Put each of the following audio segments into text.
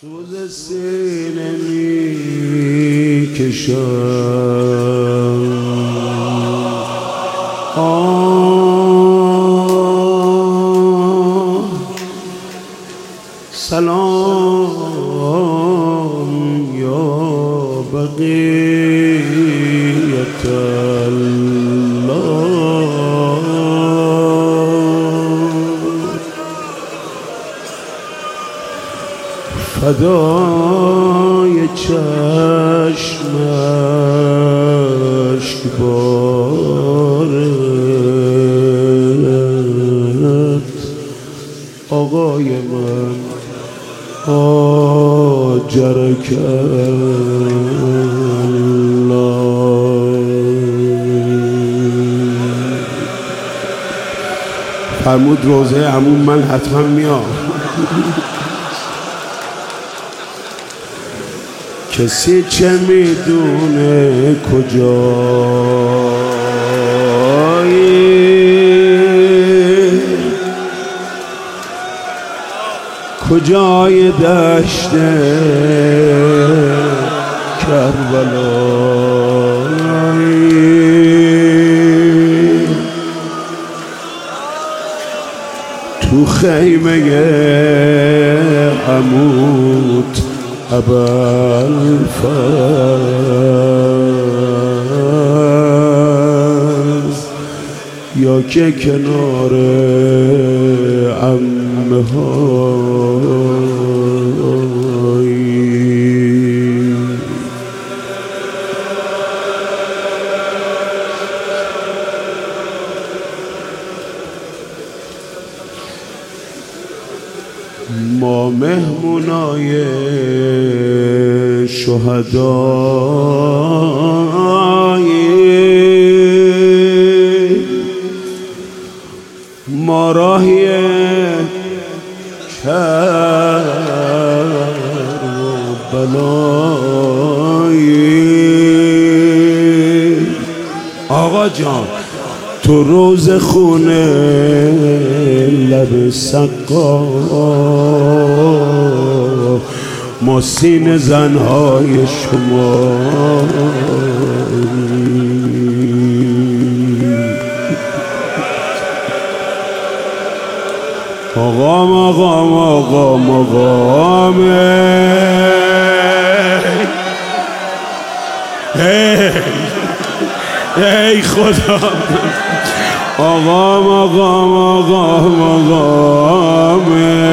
سوز سینه می کشم سلام یا بقیت الله فدای چشم اشکبارت آقای من آجرک الله. فرمود روزه عموم من حتما میام. کسی چه میدونه کجای دشت کربلایی تو خیمه عمود ابوالفضل یا که کنار عمه هایی ما مهمونای شهدایی ما راهی کربلایی. آقا جان تو روز خونه لب سقا ما سینه زنهای شما مقام ای خدا مقام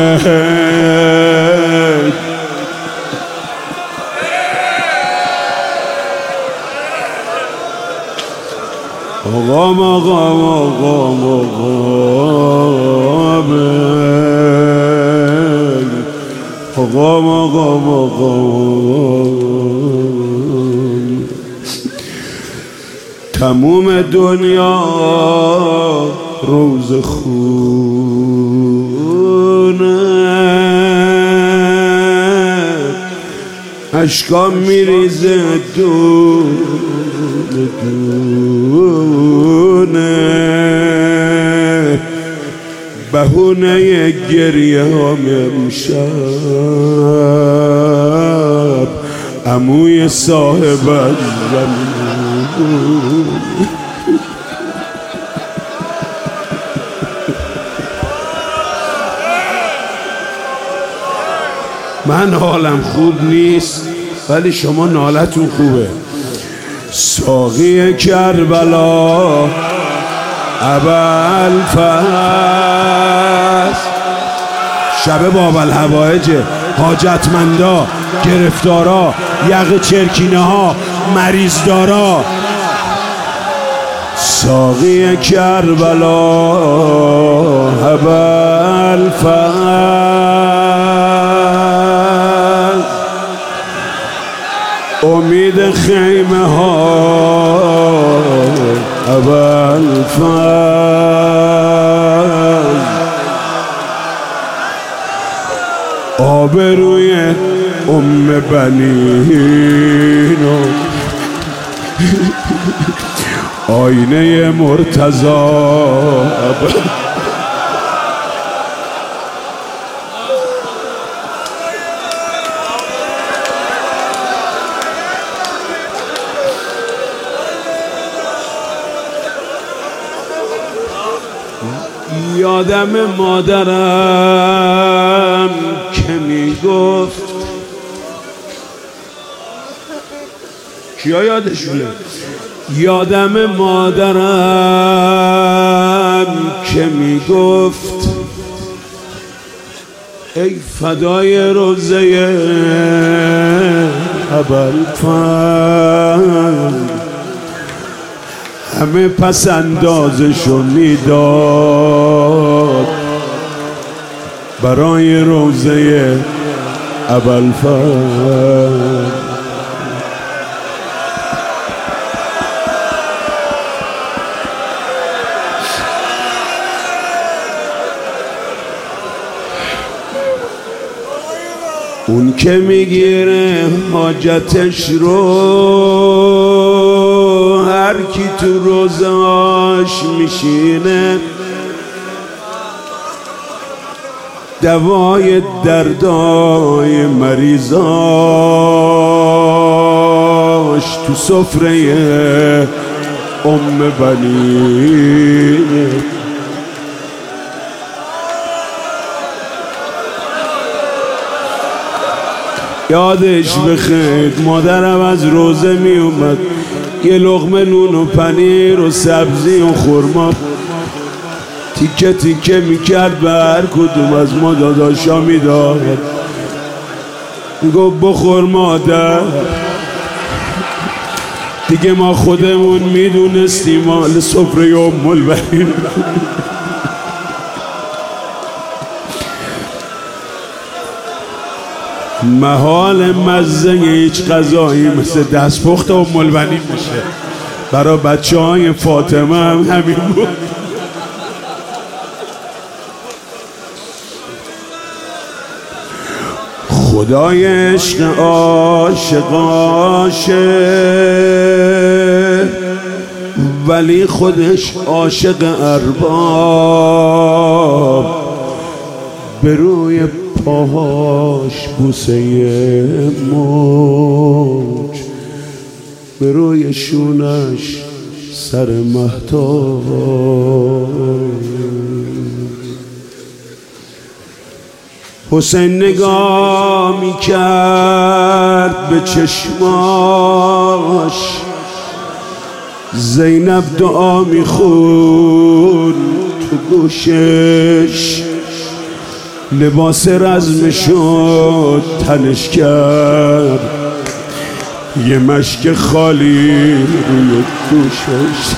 تموم دنیا روز خونه اشکام میریزه دونه دونه بهونه گریه هم امشب عموی صاحب زمین. من حالم خوب نیست ولی شما نالتون خوبه. ساقی کربلا ابوالفضل شب باب‌الهوایج حاجتمندا گرفتارا یق چرکینه ها مریضدارا ساقی کربلا ابوالفضل امید خیمه ها ابوالفضل آبروی ام بنین آینه مرتضی یادم مادرم که میگفت، کیا یادشونه؟ یادم مادرم که میگفت ای فدای روزه ابوالفضل، همه پس اندازشو میداد برای روزه ابوالفضل. اون که میگیره حاجتش رو، هر کی تو روزاش میشینه دوای دردای مریضاش تو سفره بنی. یادش بخیر مادرم از روزه می اومد یه لقمه نون و پنیر و سبزی و خرما تیکه تیکه میکرد به هر کدوم از ما داداشا میداد. میگفت بخور مادر. دیگه ما خودمون میدونستیم مال سفره ام البنین. محال مزه هیچ غذایی مثل دستپخت ام البنین میشه. برای بچه های فاطمه هم همین بود. خدای عشق عاشق عاشق، ولی خودش عاشق ارباب. به روی پاهاش بوسه موج، به روی شونش سر مهتاب. حسین نگاه میکرد به چشماش، زینب دعا میخون تو گوشش، لباس رزم شد تنش کرد، یه مشک خالی روی دوشش.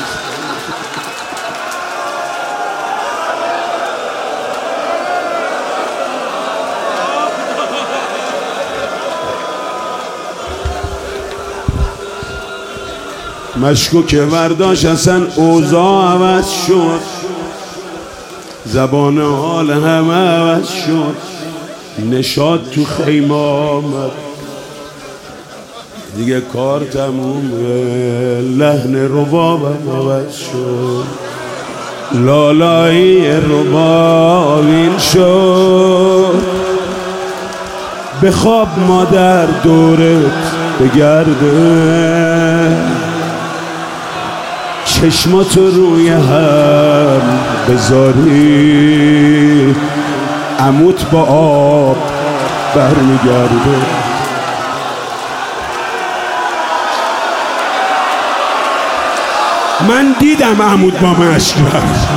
مشکو که ورداش اصلا اوضاع عوض شد، زبان حال همه عوض شد، نشاط تو خیمه آمد، دیگه کار تمومه، لحن ربابم عوض شد، لالایی ربابین شد. بخواب مادر دورت بگرده، چشماتو روی هم بذاری، عموت با آب برمیگرده. من دیدم عموت با مشک رفت.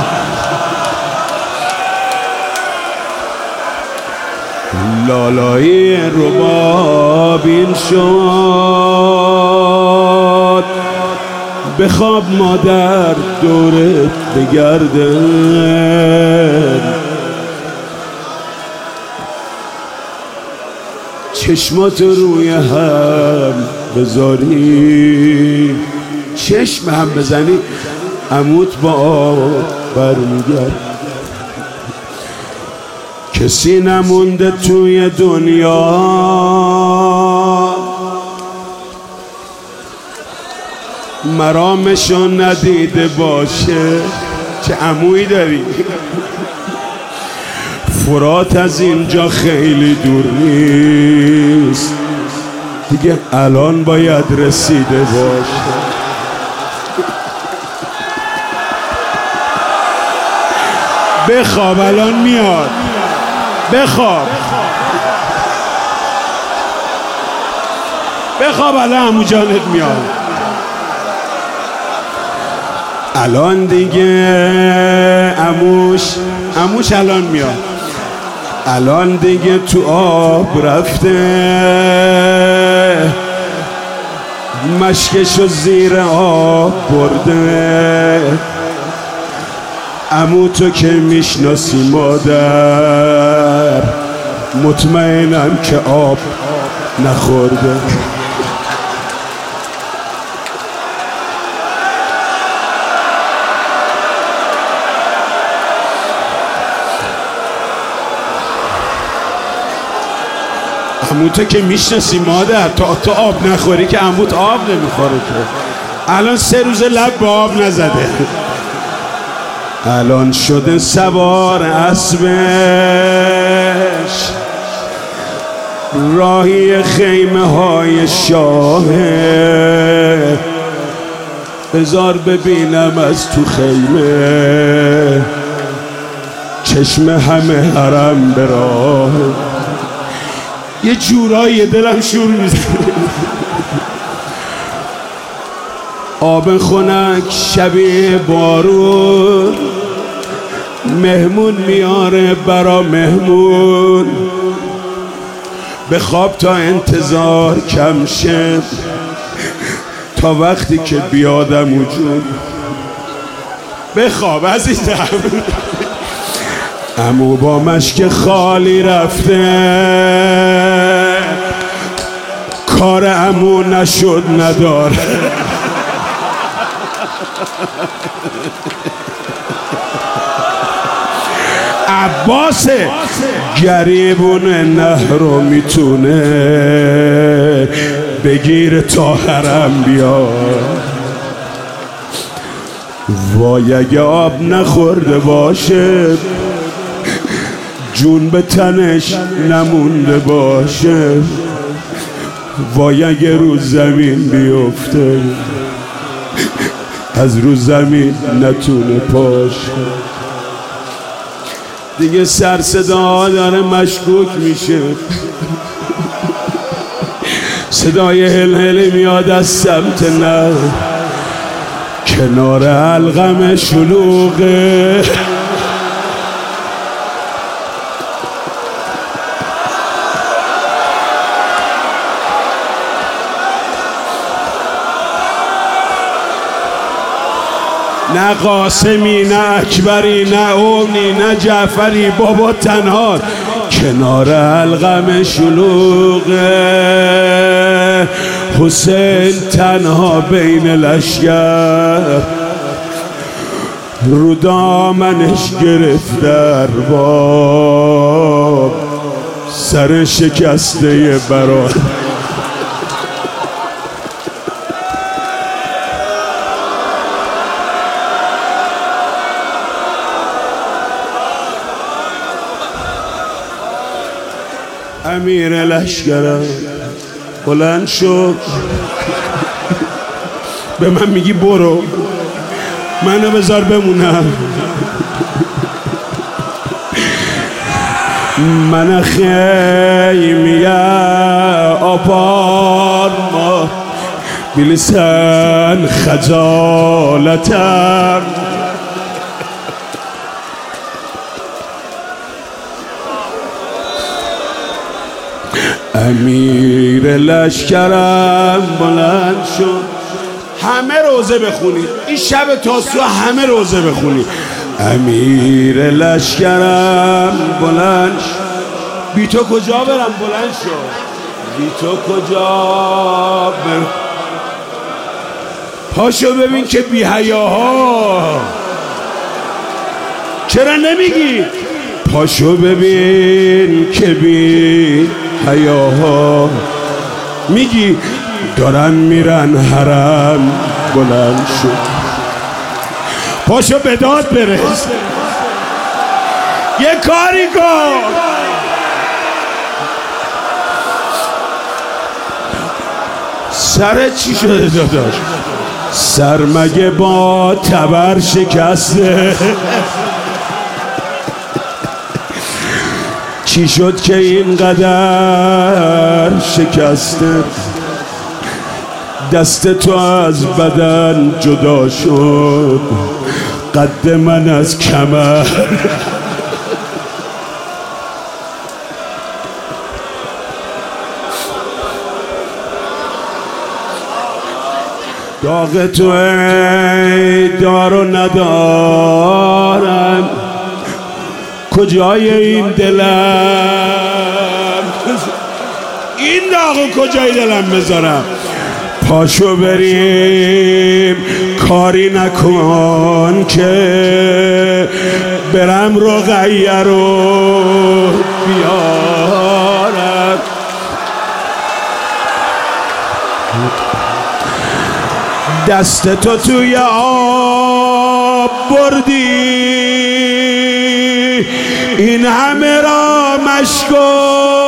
لالایی ربابین شد، بخواب مادر دورت بگرده، چشمات روی هم بذاری، چشم هم بزنی عموت با آب برمیگرد. کسی نمونده توی دنیا مرامشو ندیده باشه. چه عمویی داری؟ فرات از اینجا خیلی دور نیست، دیگه الان باید رسیده باشه. بخواب الان میاد، بخواب بخواب الان عمو جانت میاد. الان دیگه عموش الان میاد. الان دیگه تو آب رفته، مشکشو زیر آب برده. عمو تو که میشناسی مادر، مطمئنم که آب نخورده. عمو تو که میشناسی مادر، تا آب نخوری که عموت آب نمیخوره که. الان 3 روز لب به آب نزده. الان شده سوار اسبش، راهی خیمه های شاهه. بذار ببینم از تو خیمه، چشم همه حرم به راه. یه جورایی دلم شور میزنه. آب خنک شبیه بارون، مهمون میاره برا مهمون. به خواب تا انتظار کم شه، تا وقتی که بیادم وجود. بخواب عزیزم. عمو با مشک خالی رفته، کار عمو نشد نداره. عباس گریبون نهر رو میتونه بگیر تا حرم بیاد. وای اگه آب نخورده باشه، جون به تنش نمونده باشه. وای اگه رو زمین بیفته، از رو زمین نتونه پاش. دیگه سر صدا داره مشکوک میشه. صدای هل میاد از سمت نه، کنار الغم شلوغه. نه قاسمی، نه اکبری، نه اونی، نه جعفری، بابا تنها کنار الغم شلوغه. حسین تنها بین لشگر، رو دامنش گرفت در باب، سر شکسته برات. امیر لشکرم بلند شد، به من میگی برو، منو بذار بمونم. من خیمی آبان ما بلسان خجالتم. امیر لشکرم بلند شد. همه روزه بخونید این شب تاسوعا، همه روزه بخونید. امیر لشکرم بلند شد. بی تو کجا برم؟ بلند شد. بی تو کجا برم؟ پاشو ببین که بی حیاها چرا نمیگی؟ پاشو ببین که بی حیاها میگی دارن میرن حرم. بلند شد. پاشو به داد برس، یه کاری کن. سرت چی شده داداش؟ سر مگه با تبر شکسته؟ چی شد که اینقدر شکسته دست تو از بدن جدا شد قد من از کمر داغ تو ای دار و ندارم کجای این دلم این داغو کجای دلم بذارم پاشو بریم کاری نکن که برم رقیه رو بیارم دست تو توی آب بردی این همه را مشکو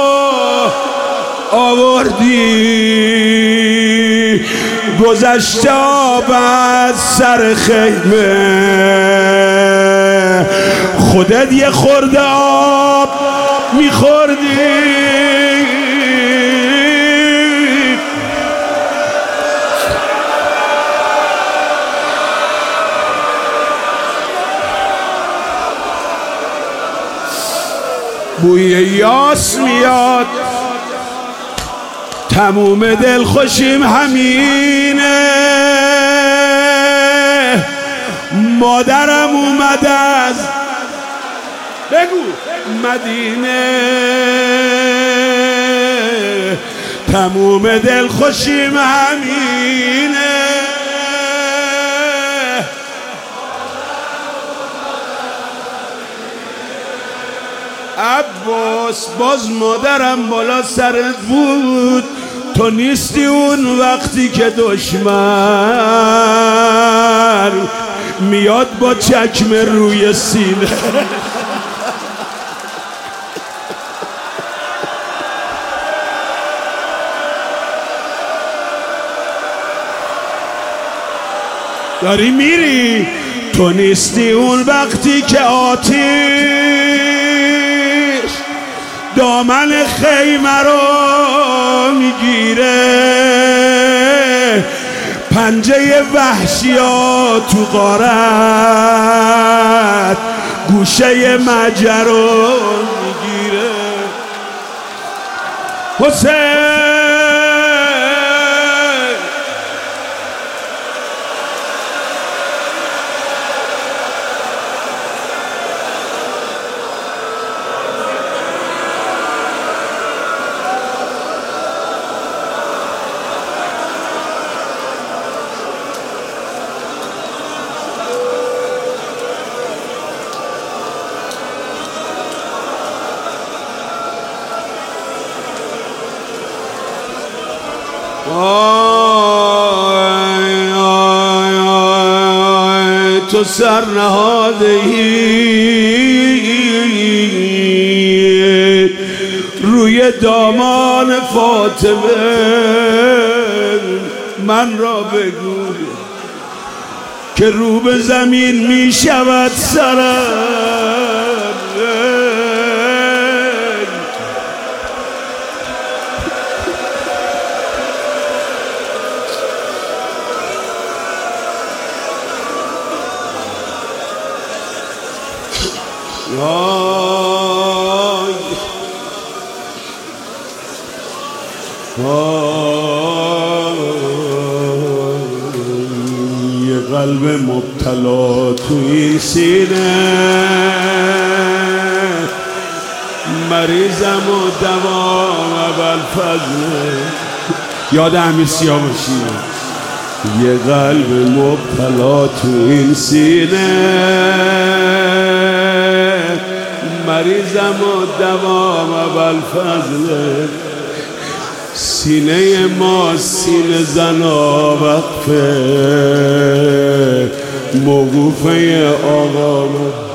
آوردی گذشته آب از سر خیمه خودت یه خورده آب میخوردی بوی یاس میاد تموم دلخوشیم همینه مادرم اومد از بگو مدینه تموم دلخوشیم همینه عباس باز مادرم بالا سرت بود تو نیستی اون وقتی که دشمن میاد با چکمه روی سینه داری میری تو نیستی اون وقتی که آتیش دامن خیمه رو میگیره پنجه وحشیا تو غارت گوشه مجر رو میگیره حسین تو سر نهاده‌ای روی دامان فاطمه من را بگو که رو به زمین می شود سرم یه قلب مبتلا تو این سینه مریضم و دوام ابوالفضل یاد امیر سیاه باشی یه قلب مبتلا تو این سینه مریضم و دوام ابوالفضل سینه ما سینه زنا وقفه موقوفه آقا